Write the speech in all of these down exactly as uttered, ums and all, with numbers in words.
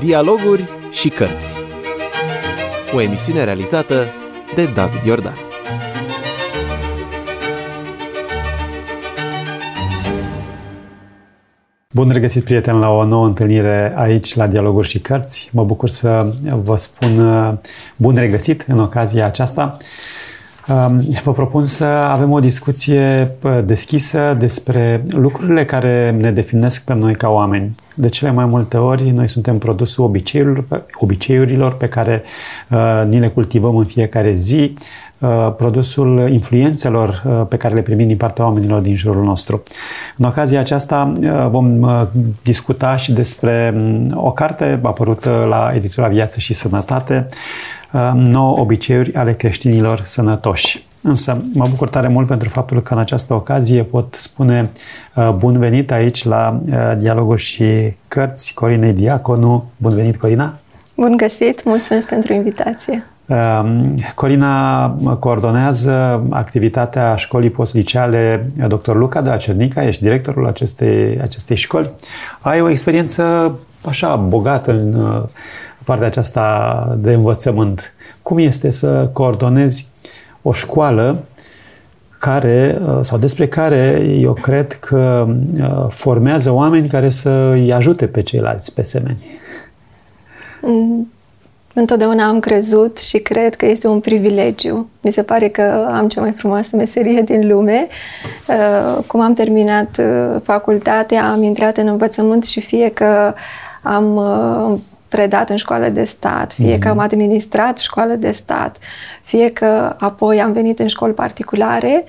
Dialoguri și cărți. O emisiune realizată de David Iordan. Bun regăsit, prieteni, la o nouă întâlnire aici la Dialoguri și Cărți. Mă bucur să vă spun bun regăsit în ocazia aceasta. Vă propun să avem o discuție deschisă despre lucrurile care ne definesc pe noi ca oameni. De cele mai multe ori, noi suntem produsul obiceiurilor, obiceiurilor pe care uh, ni le cultivăm în fiecare zi, uh, produsul influențelor uh, pe care le primim din partea oamenilor din jurul nostru. În ocazia aceasta uh, vom uh, discuta și despre um, o carte apărută la editura Viață și Sănătate, uh, nouă obiceiuri ale creștinilor sănătoși. Însă mă bucur tare mult pentru faptul că în această ocazie pot spune uh, bun venit aici la uh, Dialoguri și Cărți Corinei Diaconu. Bun venit, Corina! Bun găsit! Mulțumesc pentru invitație! Uh, Corina coordonează activitatea școlii postliceale doctor Luca de la Cernica, ești directorul acestei, acestei școli. Ai o experiență așa bogată în uh, partea aceasta de învățământ. Cum este să coordonezi o școală care, sau despre care eu cred că formează oameni care să îi ajute pe ceilalți, pe semeni? Întotdeauna am crezut și cred că este un privilegiu. Mi se pare că am cea mai frumoasă meserie din lume. Cum am terminat facultatea, am intrat în învățământ și fie că am predat în școală de stat, fie mm-hmm. că am administrat școală de stat, fie că apoi am venit în școli particulare,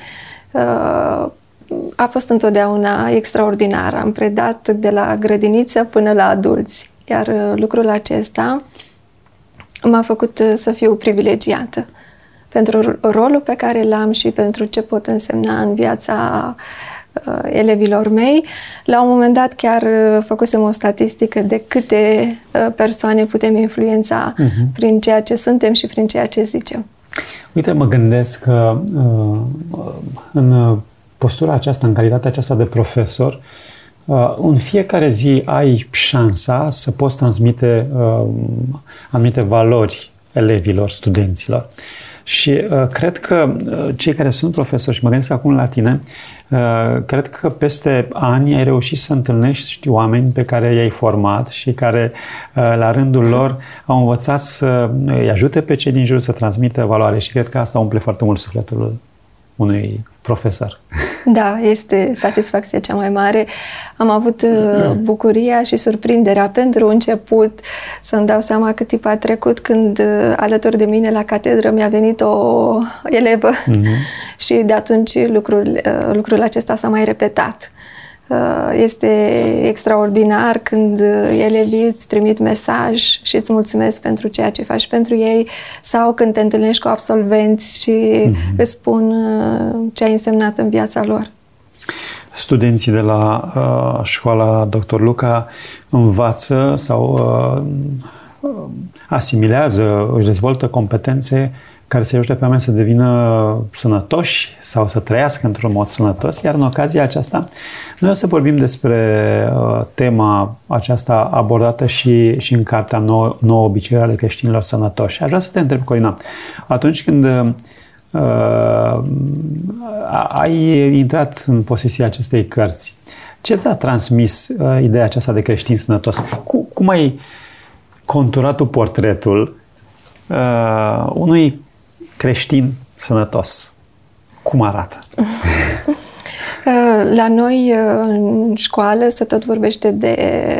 a fost întotdeauna extraordinar. Am predat de la grădiniță până la adulți, iar lucrul acesta m-a făcut să fiu privilegiată pentru rolul pe care l-am și pentru ce pot însemna în viața elevilor mei. La un moment dat chiar făcusem o statistică de câte persoane putem influența uh-huh. prin ceea ce suntem și prin ceea ce zicem. Uite, mă gândesc că în postura aceasta, în calitatea aceasta de profesor, în fiecare zi ai șansa să poți transmite anumite valori elevilor, studenților. Și uh, cred că uh, cei care sunt profesori, și mă gândesc acum la tine, uh, cred că peste ani ai reușit să întâlnești oameni pe care i-ai format și care, uh, la rândul lor, au învățat să îi ajute pe cei din jur să transmită valoare și cred că asta umple foarte mult sufletul unui profesor. Da, este satisfacția cea mai mare. Am avut uh, bucuria și surprinderea pentru început să-mi dau seama cât timp a trecut când uh, alături de mine la catedră mi-a venit o elevă mm-hmm. și de atunci lucrul, uh, lucrul acesta s-a mai repetat. Este extraordinar când elevii îți trimit mesaj și îți mulțumesc pentru ceea ce faci pentru ei sau când te întâlnești cu absolvenți și mm-hmm. îți spun ce ai însemnat în viața lor. Studenții de la uh, școala doctor Luca învață sau uh, asimilează, își dezvoltă competențe care să ajute pe oameni să devină sănătoși sau să trăiască într-un mod sănătos. Iar în ocazia aceasta, noi o să vorbim despre uh, tema aceasta abordată și, și în cartea nouă, nouă obiceiuri ale creștinilor sănătoși. Aș vrea să te întreb, Corina, atunci când uh, ai intrat în posesia acestei cărți, ce ți-a transmis uh, ideea aceasta de creștin sănătos? Cum, cum ai conturat tu portretul uh, unui creștin sănătos? Cum arată? La noi în școală se tot vorbește de,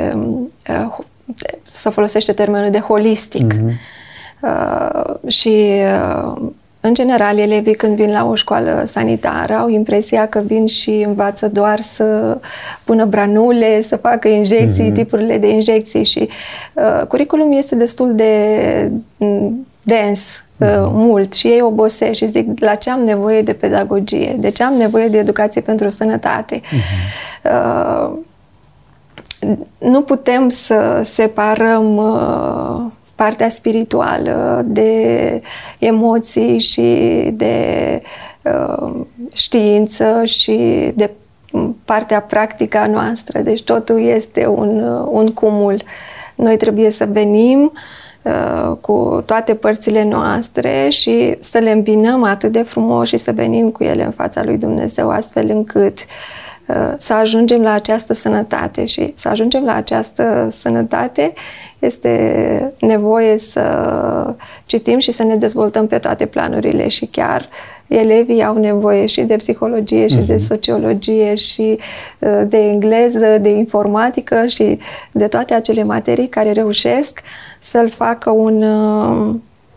să folosește termenul de holistic. Mm-hmm. Și în general, elevii când vin la o școală sanitară au impresia că vin și învață doar să pună branule, să facă injecții, mm-hmm. tipurile de injecții și uh, curriculum este destul de dens, uh, mm-hmm. mult și ei obosește și zic la ce am nevoie de pedagogie, de ce am nevoie de educație pentru sănătate. Mm-hmm. Uh, nu putem să separăm uh, partea spirituală de emoții și de uh, știință și de partea practică a noastră. Deci totul este un, un cumul. Noi trebuie să venim uh, cu toate părțile noastre și să le îmbinăm atât de frumos și să venim cu ele în fața lui Dumnezeu, astfel încât uh, să ajungem la această sănătate. Și să ajungem la această sănătate este nevoie să citim și să ne dezvoltăm pe toate planurile și chiar elevii au nevoie și de psihologie și uh-huh. de sociologie și uh, de engleză, de informatică și de toate acele materii care reușesc să-l facă un uh,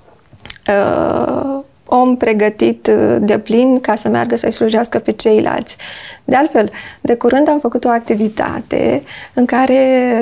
uh, om pregătit de plin ca să meargă să-i slujească pe ceilalți. De altfel, de curând am făcut o activitate în care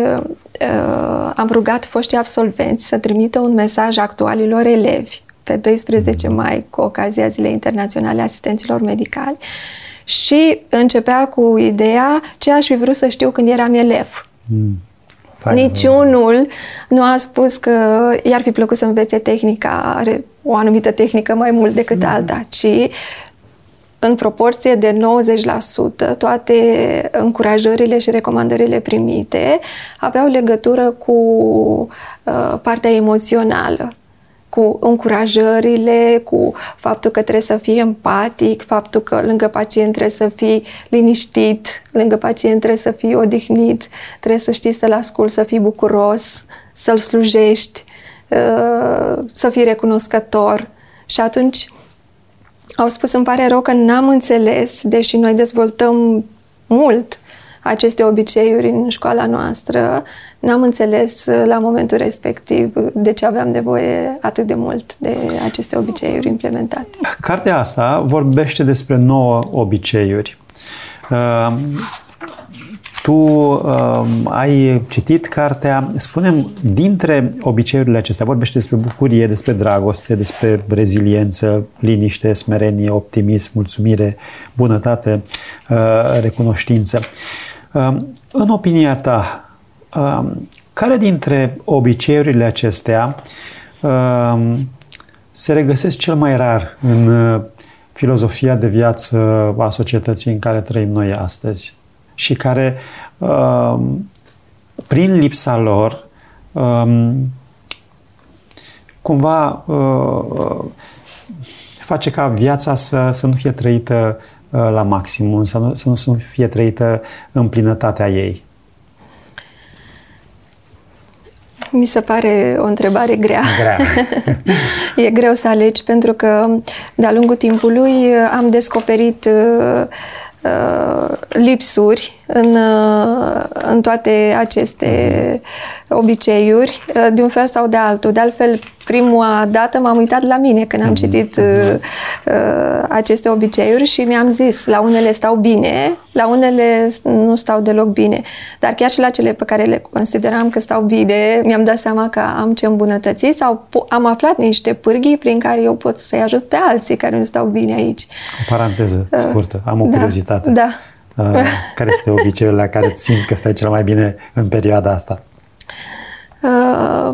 uh, am rugat foștii absolvenți să trimită un mesaj actualilor elevi pe doisprezece mai, cu ocazia Zilei Internaționale a Asistenților Medicali, și începea cu ideea ce aș fi vrut să știu când eram elev. Mm. Niciunul nu a spus că i-ar fi plăcut să învețe tehnica, o anumită tehnică mai mult decât mm. alta, ci în proporție de nouăzeci la sută toate încurajările și recomandările primite aveau legătură cu uh, partea emoțională, cu încurajările, cu faptul că trebuie să fii empatic, faptul că lângă pacient trebuie să fii liniștit, lângă pacient trebuie să fii odihnit, trebuie să știi să-l asculți, să fii bucuros, să-l slujești, să fii recunoscător. Și atunci au spus, îmi pare rău că n-am înțeles, deși noi dezvoltăm mult aceste obiceiuri în școala noastră, n-am înțeles la momentul respectiv de ce aveam nevoie atât de mult de aceste obiceiuri implementate. Cartea asta vorbește despre nouă obiceiuri. Uh, tu uh, ai citit cartea. Spune-mi, dintre obiceiurile acestea, vorbește despre bucurie, despre dragoste, despre reziliență, liniște, smerenie, optimism, mulțumire, bunătate, uh, recunoștință. Uh, în opinia ta, uh, care dintre obiceiurile acestea uh, se regăsesc cel mai rar în uh, filozofia de viață a societății în care trăim noi astăzi și care, uh, prin lipsa lor, um, cumva uh, face ca viața să, să nu fie trăită uh, la maximum, să nu, să nu, să nu fie trăită în plinătatea ei? Mi se pare o întrebare grea. Grea. E greu să alegi, pentru că de-a lungul timpului am descoperit uh, uh, lipsuri în, uh, în toate aceste obiceiuri, uh, de un fel sau de altul. De altfel, prima dată m-am uitat la mine când am citit uh, uh, aceste obiceiuri și mi-am zis, la unele stau bine, la unele nu stau deloc bine. Dar chiar și la cele pe care le consideram că stau bine, mi-am dat seama că am ce îmbunătăți sau am aflat niște pârghii prin care eu pot să-i ajut pe alții care nu stau bine aici. O paranteză scurtă, am o da, curiozitate. Da. Uh, care este obiceiul la care simți că stai cel mai bine în perioada asta? Uh,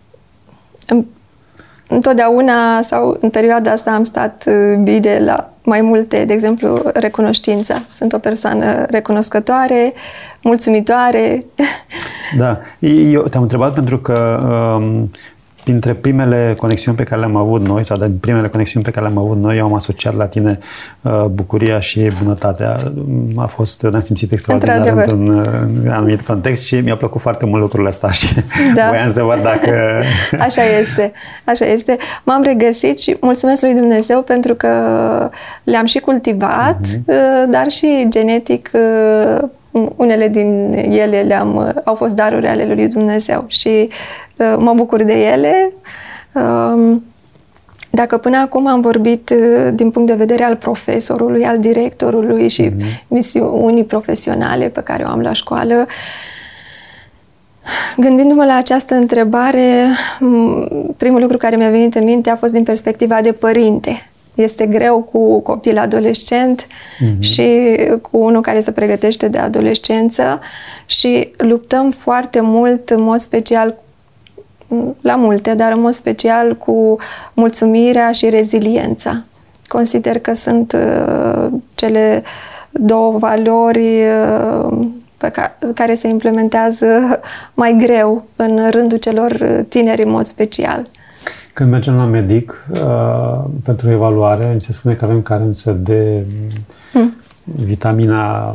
întotdeauna sau în perioada asta am stat bine la mai multe, de exemplu, recunoștința. Sunt o persoană recunoscătoare, mulțumitoare. Da, eu te-am întrebat pentru că um, printre primele conexiuni pe care le-am avut noi, sau din primele conexiuni pe care le-am avut noi, eu am asociat la tine uh, bucuria și bunătatea. A fost, ne-am simțit extraordinar într-un în anumit context și mi-a plăcut foarte mult lucrul ăsta și da. voiam să văd dacă... Așa este, așa este. M-am regăsit și mulțumesc lui Dumnezeu pentru că le-am și cultivat, uh-huh. dar și genetic unele din ele le-am, au fost daruri ale lui Dumnezeu și uh, mă bucur de ele. Uh, dacă până acum am vorbit uh, din punct de vedere al profesorului, al directorului și mm-hmm. misiunii profesionale pe care o am la școală, gândindu-mă la această întrebare, primul lucru care mi-a venit în minte a fost din perspectiva de părinte. Este greu cu copil adolescent mm-hmm. și cu unul care se pregătește de adolescență și luptăm foarte mult, în mod special, la multe, dar în mod special cu mulțumirea și reziliența. Consider că sunt uh, cele două valori uh, pe care, care se implementează mai greu în rândul celor tineri în mod special. Când mergem la medic uh, pentru evaluare, se spune că avem carență de hmm. vitamina,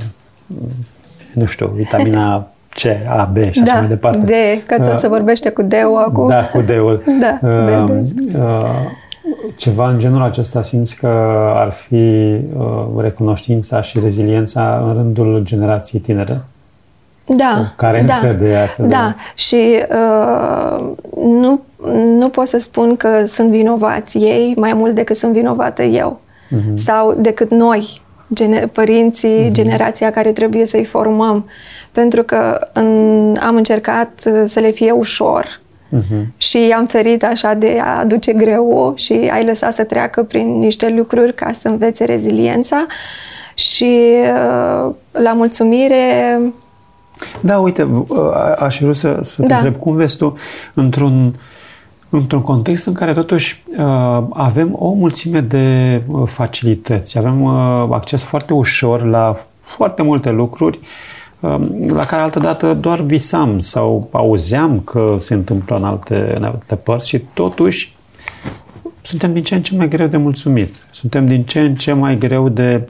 nu știu, vitamina C, A, B și așa da, mai departe. D, că tot uh, se vorbește cu D-ul acum. Da, cu D-ul. Da, uh, uh, ceva în genul acesta simți că ar fi uh, recunoștința și reziliența în rândul generației tinere? Da. O carență da, de astfel. Da. De... Și uh, nu, nu pot să spun că sunt vinovați ei mai mult decât sunt vinovată eu. Uh-huh. Sau decât noi, gene- părinții, uh-huh. generația care trebuie să-i formăm. Pentru că în, am încercat să le fie ușor. Uh-huh. Și am ferit așa de a aduce greu și ai lăsat să treacă prin niște lucruri ca să învețe reziliența. Și uh, la mulțumire... Da, uite, aș vrea să, să te da. întreb, cum vezi tu într-un, într-un context în care totuși avem o mulțime de facilități, avem acces foarte ușor la foarte multe lucruri la care altădată doar visam sau auzeam că se întâmplă în alte, în alte părți și totuși suntem din ce în ce mai greu de mulțumit, suntem din ce în ce mai greu de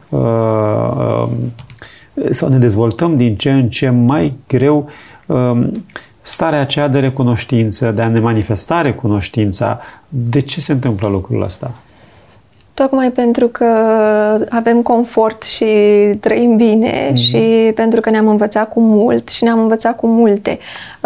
uh, sau ne dezvoltăm din ce în ce mai greu um, starea aceea de recunoștință, de a ne manifesta recunoștința. De ce se întâmplă lucrul ăsta? Tocmai pentru că avem confort și trăim bine mm-hmm. și pentru că ne-am învățat cu mult și ne-am învățat cu multe.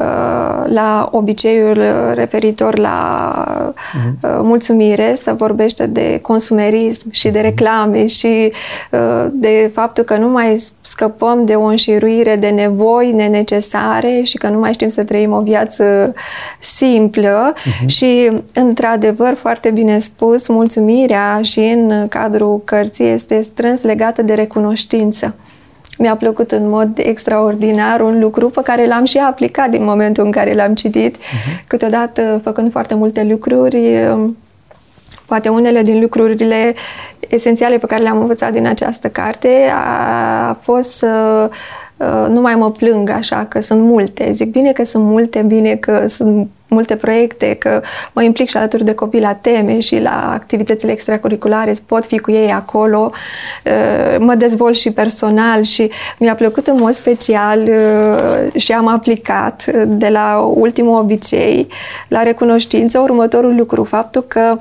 La obiceiul referitor la mm-hmm. mulțumire se vorbește de consumerism și de reclame și de faptul că nu mai scăpăm de o înșiruire de nevoi nenecesare și că nu mai știm să trăim o viață simplă mm-hmm. și, într-adevăr, foarte bine spus, mulțumirea și în cadrul cărții este strâns legată de recunoștință. Mi-a plăcut în mod extraordinar un lucru pe care l-am și aplicat din momentul în care l-am citit. Uh-huh. Câteodată, făcând foarte multe lucruri, poate unele din lucrurile esențiale pe care le-am învățat din această carte a fost să nu mai mă plâng așa că sunt multe. Zic bine că sunt multe, bine că sunt multe proiecte, că mă implic și alături de copii la teme și la activitățile extracurriculare, pot fi cu ei acolo, mă dezvolt și personal și mi-a plăcut în mod special și am aplicat de la ultimul obicei la recunoștință următorul lucru, faptul că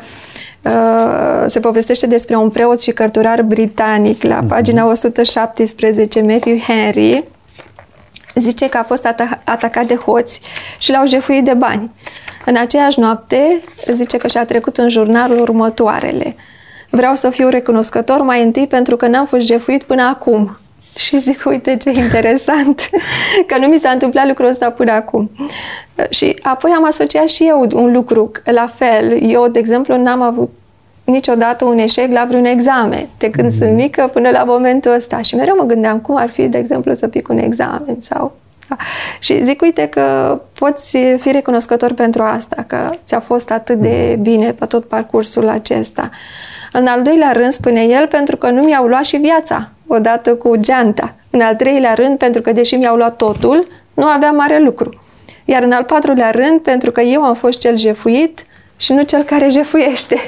se povestește despre un preot și cărturar britanic la pagina o sută șaptesprezece, Matthew Henry, zice că a fost ata- atacat de hoți și l-au jefuit de bani. În aceeași noapte, zice că și-a trecut în jurnalul următoarele: vreau să fiu recunoscător mai întâi pentru că n-am fost jefuit până acum. Și zic, uite ce interesant, că nu mi s-a întâmplat lucrul ăsta până acum. Și apoi am asociat și eu un lucru, la fel. Eu, de exemplu, n-am avut niciodată un eșec la vreun examen, de când mm-hmm. sunt mică până la momentul ăsta. Și mereu mă gândeam cum ar fi, de exemplu, să pic un examen sau... Da. Și zic, uite că poți fi recunoscător pentru asta, că ți-a fost atât de bine pe tot parcursul acesta. În al doilea rând, spune el, pentru că nu mi-au luat și viața odată cu geanta. În al treilea rând, pentru că deși mi-au luat totul, nu aveam mare lucru. Iar în al patrulea rând, pentru că eu am fost cel jefuit și nu cel care jefuiește.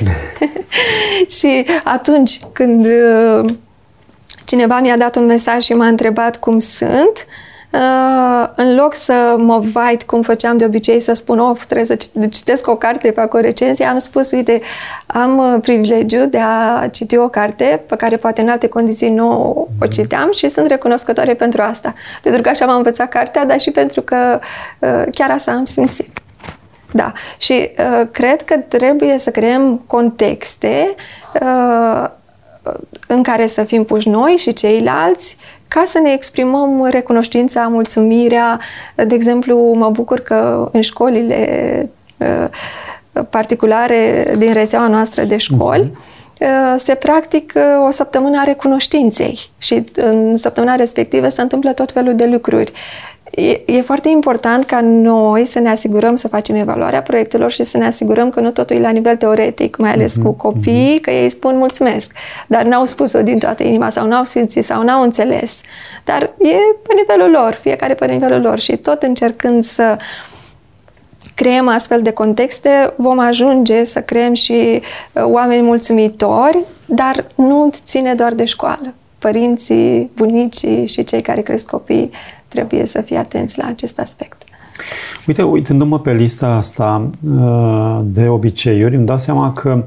Și atunci când uh, cineva mi-a dat un mesaj și m-a întrebat cum sunt, uh, în loc să mă vait cum făceam de obicei, să spun, of, trebuie să citesc o carte, fac o recenzie, am spus, uite, am uh, privilegiu de a citi o carte pe care poate în alte condiții nu o citeam și sunt recunoscătoare pentru asta. Pentru că așa m-am învățat cartea, dar și pentru că uh, chiar asta am simțit. Da. Și uh, cred că trebuie să creăm contexte uh, în care să fim puși noi și ceilalți ca să ne exprimăm recunoștința, mulțumirea. De exemplu, mă bucur că în școlile uh, particulare din rețeaua noastră de școli uh-huh. se practică o săptămână a recunoștinței și în săptămâna respectivă se întâmplă tot felul de lucruri. e, e foarte important ca noi să ne asigurăm să facem evaluarea proiectelor și să ne asigurăm că nu totul e la nivel teoretic, mai ales uh-huh, cu copiii, uh-huh. că ei spun mulțumesc, dar n-au spus-o din toată inima sau n-au simțit sau n-au înțeles. Dar e pe nivelul lor, fiecare pe nivelul lor și tot încercând să creăm astfel de contexte, vom ajunge să creăm și oameni mulțumitori, dar nu ține doar de școală. Părinții, bunicii și cei care cresc copii trebuie să fie atenți la acest aspect. Uite, uitându-mă pe lista asta de obiceiuri, îmi dau seama că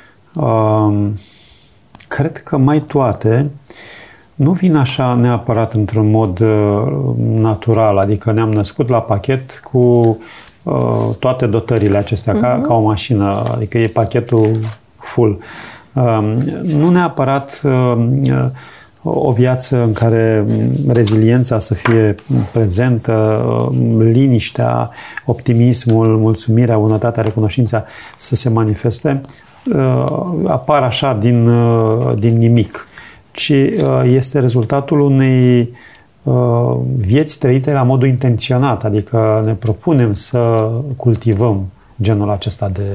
cred că mai toate nu vin așa neapărat într-un mod natural, adică ne-am născut la pachet cu toate dotările acestea, uh-huh. ca, ca o mașină, adică e pachetul full. Nu neapărat o viață în care reziliența să fie prezentă, liniștea, optimismul, mulțumirea, bunătatea, recunoștința să se manifeste, apar așa din, din nimic, ci este rezultatul unei vieți trăite la modul intenționat, adică ne propunem să cultivăm genul acesta de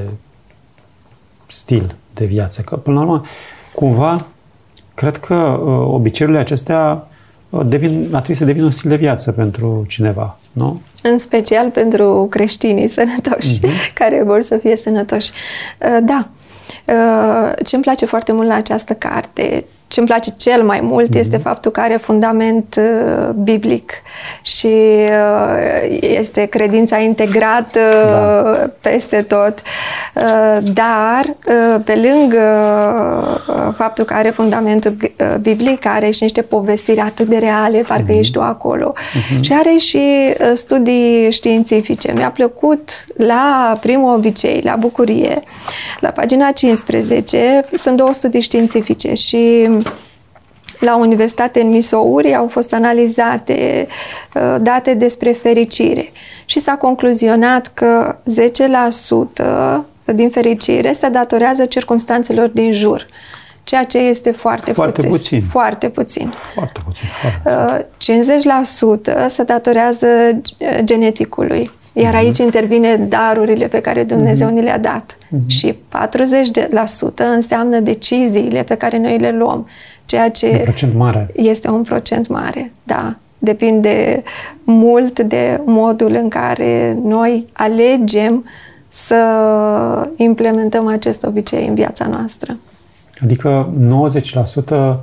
stil de viață. Că, până la urmă, cumva, cred că obiceiurile acestea devin, ar trebui să devină un stil de viață pentru cineva, nu? În special pentru creștinii sănătoși, uh-huh. care vor să fie sănătoși. Da. Ce-mi place foarte mult la această carte, ce-mi place cel mai mult mm-hmm. este faptul că are fundament uh, biblic și uh, este credința integrată da. peste tot. Uh, dar, uh, pe lângă uh, faptul că are fundamentul uh, biblic, are și niște povestiri atât de reale, parcă mm-hmm. ești tu acolo. Mm-hmm. Și are și uh, studii științifice. Mi-a plăcut la primul obicei, la bucurie, la pagina cincisprezece, sunt două studii științifice și la Universitate în Missouri au fost analizate uh, date despre fericire și s-a concluzionat că zece la sută din fericire se datorează circumstanțelor din jur, ceea ce este foarte, foarte puțin. puțin. Foarte puțin. Foarte puțin. Foarte puțin. Uh, cincizeci la sută se datorează geneticului. Iar aici intervine darurile pe care Dumnezeu mm-hmm. ni le-a dat. Mm-hmm. Și patruzeci la sută înseamnă deciziile pe care noi le luăm. Ceea ce un procent mare. Este un procent mare, da. Depinde mult de modul în care noi alegem să implementăm acest obicei în viața noastră. Adică nouăzeci la sută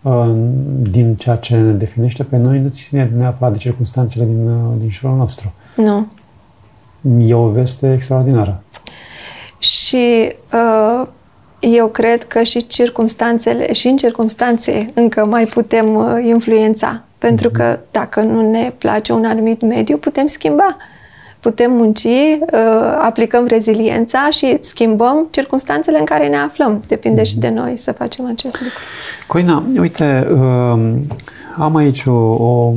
din ceea ce ne definește pe noi nu ține neapărat de circunstanțele din, din jurul nostru. Nu. E o veste extraordinară. Și uh, eu cred că și circumstanțele, și în circumstanțe încă mai putem uh, influența. Pentru mm-hmm. că dacă nu ne place un anumit mediu, putem schimba. Putem munci, uh, aplicăm reziliența și schimbăm circumstanțele în care ne aflăm. Depinde mm-hmm. și de noi să facem acest lucru. Coina, uite, uh, am aici o, o,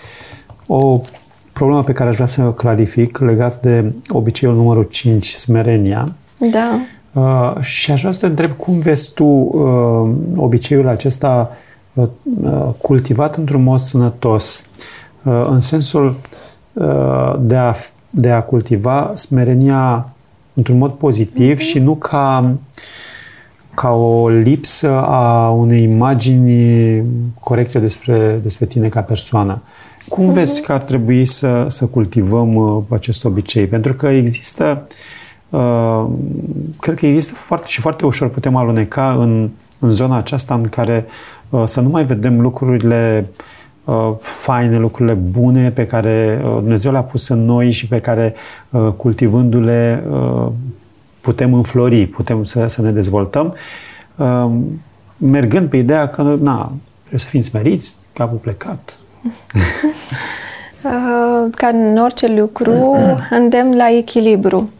o problemă pe care aș vrea să o clarific legat de obiceiul numărul cinci, smerenia. Da. Uh, și aș vrea să te întreb cum vezi tu uh, obiceiul acesta uh, cultivat într-un mod sănătos, uh, în sensul uh, de, a, de a cultiva smerenia într-un mod pozitiv mm-hmm. și nu ca, ca o lipsă a unei imagini corecte despre, despre tine ca persoană. Cum mm-hmm. vezi că ar trebui să, să cultivăm uh, acest obicei? Pentru că există Uh, cred că există foarte și foarte ușor putem aluneca în, în zona aceasta în care uh, să nu mai vedem lucrurile uh, faine, lucrurile bune pe care uh, Dumnezeu le-a pus în noi și pe care uh, cultivându-le uh, putem înflori, putem să, să ne dezvoltăm, uh, mergând pe ideea că na, trebuie să fim smeriți, capul plecat. uh, ca în orice lucru, îndemn la echilibru.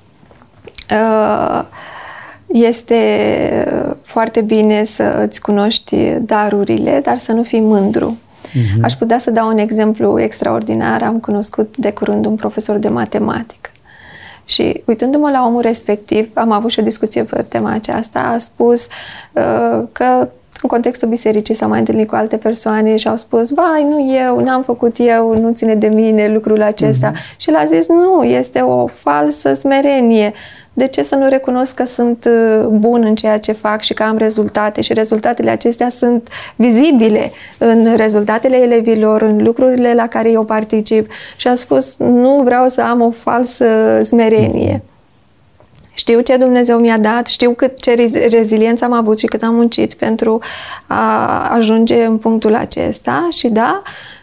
Este foarte bine să îți cunoști darurile, dar să nu fii mândru. Uh-huh. Aș putea să dau un exemplu extraordinar. Am cunoscut de curând un profesor de matematică. Și uitându-mă la omul respectiv, am avut și o discuție pe tema aceasta, a spus uh, că în contextul bisericii s-au mai întâlnit cu alte persoane și au spus, vai, nu eu, n-am făcut eu, nu ține de mine lucrul acesta. Mm-hmm. Și el a zis, nu, este o falsă smerenie. De ce să nu recunosc că sunt bun în ceea ce fac și că am rezultate? Și rezultatele acestea sunt vizibile în rezultatele elevilor, în lucrurile la care eu particip. Și am spus, nu vreau să am o falsă smerenie. Știu ce Dumnezeu mi-a dat, știu cât ce reziliență am avut și cât am muncit pentru a ajunge în punctul acesta și da,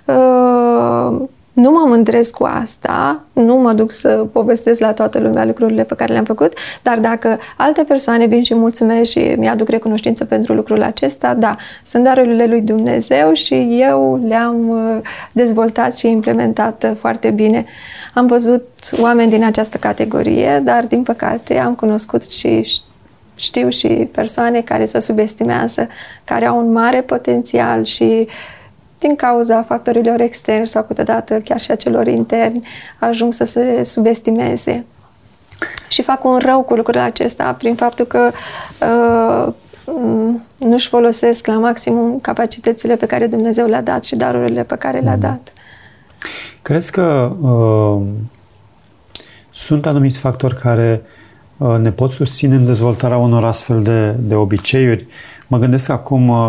nu mă mândresc cu asta, nu mă duc să povestesc la toată lumea lucrurile pe care le-am făcut, dar dacă alte persoane vin și mulțumesc și mi-aduc recunoștință pentru lucrul acesta, da, sunt darurile lui Dumnezeu și eu le-am dezvoltat și implementat foarte bine. Am văzut oameni din această categorie, dar din păcate am cunoscut și știu și persoane care se subestimează, care au un mare potențial și din cauza factorilor externi sau câteodată chiar și a celor interni, ajung să se subestimeze. Și fac un rău cu lucrul acesta prin faptul că uh, nu-și folosesc la maximum capacitățile pe care Dumnezeu le-a dat și darurile pe care le-a dat. Crezi că uh, sunt anumiți factori care uh, ne pot susține în dezvoltarea unor astfel de, de obiceiuri? Mă gândesc acum uh,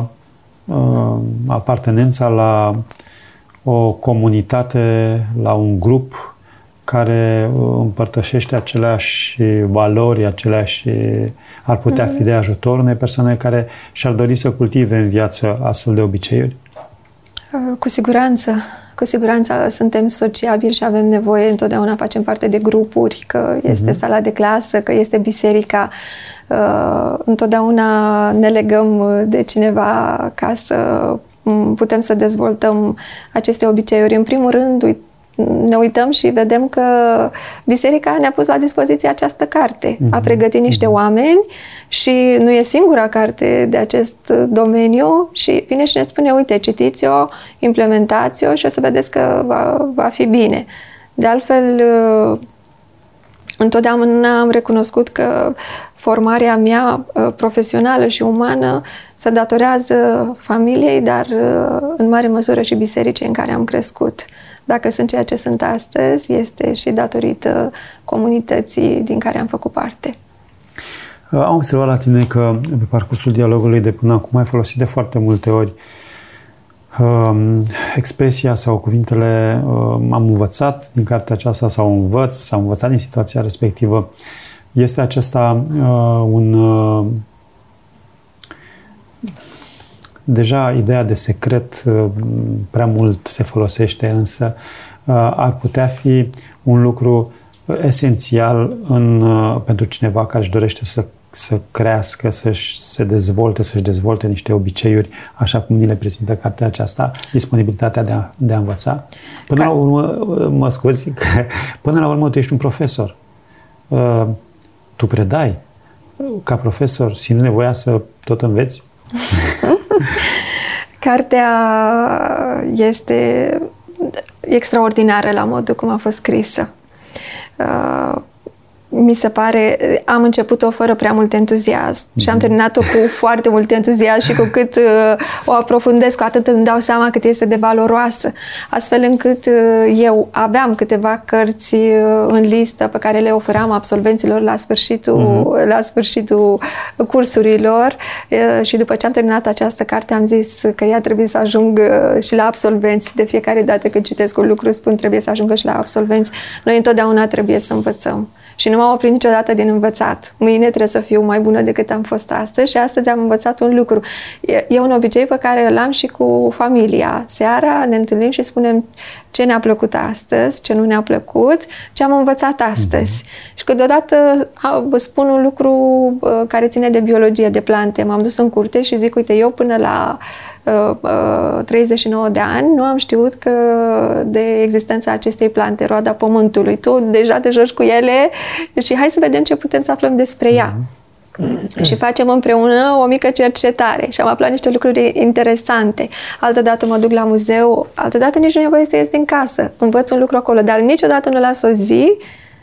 apartenența la o comunitate, la un grup care împărtășește aceleași valori, aceleași, ar putea fi de ajutor unei persoane care și-ar dori să cultive în viață astfel de obiceiuri? Cu siguranță. Cu siguranță suntem sociabili și avem nevoie, întotdeauna facem parte de grupuri, că este uh-huh. sala de clasă, că este biserica. Uh, întotdeauna ne legăm de cineva ca să putem să dezvoltăm aceste obiceiuri. În primul rând, ne uităm și vedem că biserica ne-a pus la dispoziție această carte. Uh-huh. A pregătit niște uh-huh. oameni și nu e singura carte de acest domeniu și vine și ne spune, uite, citiți-o, implementați-o și o să vedeți că va, va fi bine. De altfel, întotdeauna am recunoscut că formarea mea profesională și umană se datorează familiei, dar în mare măsură și bisericii în care am crescut. Dacă sunt ceea ce sunt astăzi, este și datorită comunității din care am făcut parte. Am observat la tine că pe parcursul dialogului de până acum ai folosit de foarte multe ori um, expresia sau cuvintele um, am învățat din cartea aceasta sau învăț, sau învățat din situația respectivă. Este acesta uh, un... Uh, deja ideea de secret prea mult se folosește, însă ar putea fi un lucru esențial în, pentru cineva care își dorește să, să crească, să-și se dezvolte, să-și dezvolte niște obiceiuri, așa cum ni le prezintă cartea aceasta, disponibilitatea de a, de a învăța. Până Ca... la urmă, mă scuzi, că până la urmă tu ești un profesor. Tu predai ca profesor, simt nevoia să tot înveți? Cartea este extraordinară la modul cum a fost scrisă. Uh, mi se pare, am început-o fără prea mult entuziasm mm-hmm. și am terminat-o cu foarte mult entuziasm și cu cât uh, o aprofundez, cu atât îmi dau seama cât este de valoroasă. Astfel încât uh, eu aveam câteva cărți uh, în listă pe care le oferam absolvenților la sfârșitul, mm-hmm. la sfârșitul cursurilor uh, și după ce am terminat această carte am zis că ea trebuie să ajungă și la absolvenți. De fiecare dată când citesc un lucru spun trebuie să ajungă și la absolvenți. Noi întotdeauna trebuie să învățăm. Și nu m-am oprit niciodată din învățat. Mâine trebuie să fiu mai bună decât am fost astăzi și astăzi am învățat un lucru. E, e un obicei pe care îl am și cu familia. Seara ne întâlnim și spunem ce ne-a plăcut astăzi, ce nu ne-a plăcut, ce am învățat astăzi. Mm-hmm. Și câteodată vă spun un lucru uh, care ține de biologie, de plante. M-am dus în curte și zic, uite, eu până la uh, uh, treizeci și nouă de ani nu am știut că de existența acestei plante, roada pământului. Tu deja te joci cu ele și hai să vedem ce putem să aflăm despre ea. Mm-hmm. Și facem împreună o mică cercetare și am aflat niște lucruri interesante. Altădată mă duc la muzeu, altădată nici nu e nevoie să ies din casă. Învăț un lucru acolo, dar niciodată nu las o zi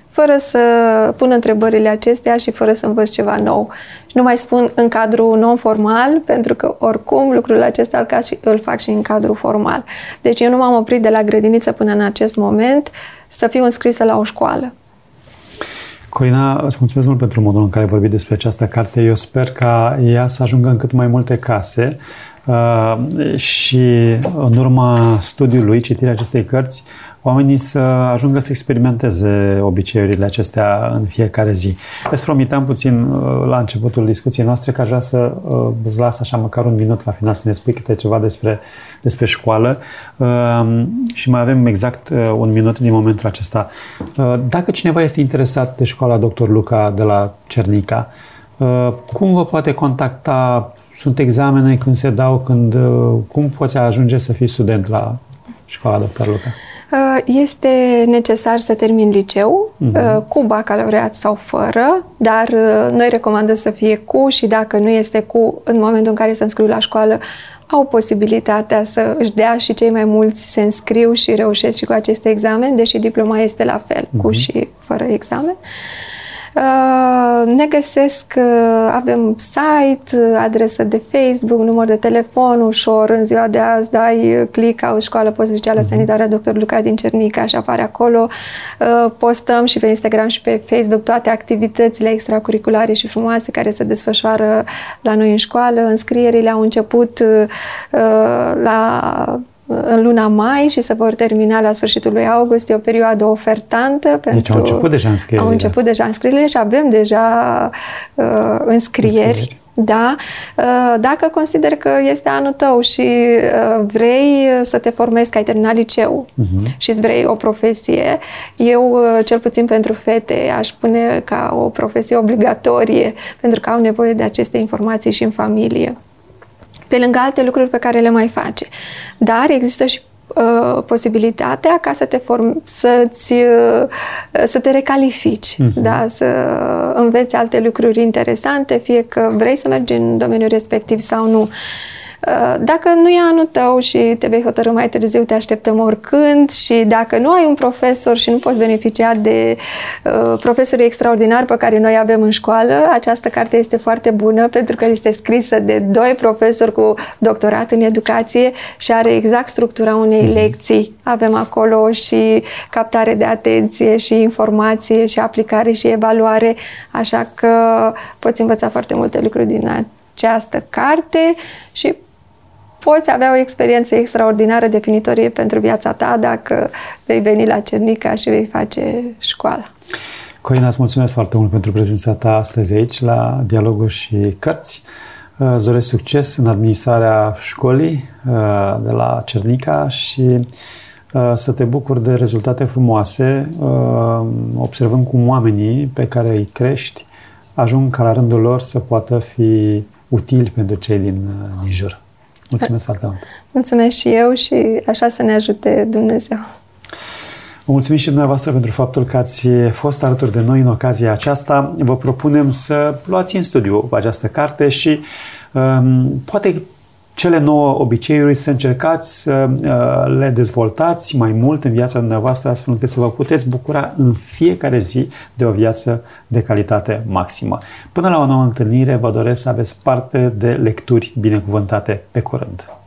fără să pun întrebările acestea și fără să învăț ceva nou. Și nu mai spun în cadrul non-formal, pentru că oricum lucrul acesta îl fac și în cadrul formal. Deci eu nu m-am oprit de la grădiniță până în acest moment să fiu înscrisă la o școală. Corina, îți mulțumesc mult pentru modul în care ai vorbit despre această carte. Eu sper ca ea să ajungă în cât mai multe case uh, și în urma studiului, citirea acestei cărți, oamenii să ajungă să experimenteze obiceiurile acestea în fiecare zi. Îți promiteam puțin uh, la începutul discuției noastre că aș vrea să uh, îți las așa măcar un minut la final să ne spui câte ceva despre, despre școală uh, și mai avem exact uh, un minut din momentul acesta. Uh, dacă cineva este interesat de școala doctor Luca de la Cernica, uh, cum vă poate contacta? Sunt examene când se dau, când, uh, cum poți ajunge să fii student la școala doctor Luca? Este necesar să termin liceu, uh-huh. cu bacalaureat sau fără, dar noi recomandăm să fie cu și dacă nu este cu, în momentul în care se înscriu la școală, au posibilitatea să își dea și cei mai mulți se înscriu și reușesc și cu aceste examene, deși diploma este la fel, uh-huh. cu și fără examen. Ne găsesc, avem site, adresă de Facebook, număr de telefon, ușor, în ziua de azi dai click, au școală post-liceală sanitară doctor Luca din Cernica și apare acolo. Postăm și pe Instagram și pe Facebook toate activitățile extracurriculare și frumoase care se desfășoară la noi în școală. Înscrierile au început la în luna mai și se vor termina la sfârșitul lui august. E o perioadă ofertantă. Pentru... Deci au început deja înscrierile. Au început deja înscrierile și avem deja uh, înscrieri. înscrieri. Da. Uh, dacă consider că este anul tău și uh, vrei să te formezi, că ai terminat liceu uh-huh. și îți vrei o profesie, eu, uh, cel puțin pentru fete, aș pune ca o profesie obligatorie, pentru că au nevoie de aceste informații și în familie, pe lângă alte lucruri pe care le mai face. Dar există și uh, posibilitatea ca să te form, să-ți, uh, să te recalifici, uh-huh. da? Să înveți alte lucruri interesante, fie că vrei să mergi în domeniul respectiv sau nu. Dacă nu e anul tău și te vei hotărî mai târziu, te așteptăm oricând, și dacă nu ai un profesor și nu poți beneficia de uh, profesorii extraordinari pe care noi avem în școală, această carte este foarte bună pentru că este scrisă de doi profesori cu doctorat în educație și are exact structura unei lecții. Avem acolo și captare de atenție și informație și aplicare și evaluare, așa că poți învăța foarte multe lucruri din această carte și poți avea o experiență extraordinară, definitorie pentru viața ta dacă vei veni la Cernica și vei face școala. Corina, îți mulțumesc foarte mult pentru prezența ta astăzi aici la Dialoguri și Cărți. Îți doresc succes în administrarea școlii de la Cernica și să te bucuri de rezultate frumoase, observând cum oamenii pe care îi crești ajung ca la rândul lor să poată fi utili pentru cei din, din jur. Mulțumesc foarte mult! Mulțumesc și eu și așa să ne ajute Dumnezeu! Vă mulțumim și dumneavoastră pentru faptul că ați fost alături de noi în ocazia aceasta. Vă propunem să luați în studiu această carte și um, poate cele nouă obiceiuri să încercați să uh, le dezvoltați mai mult în viața dumneavoastră, astfel încât să vă puteți bucura în fiecare zi de o viață de calitate maximă. Până la o nouă întâlnire, vă doresc să aveți parte de lecturi binecuvântate. Pe curând!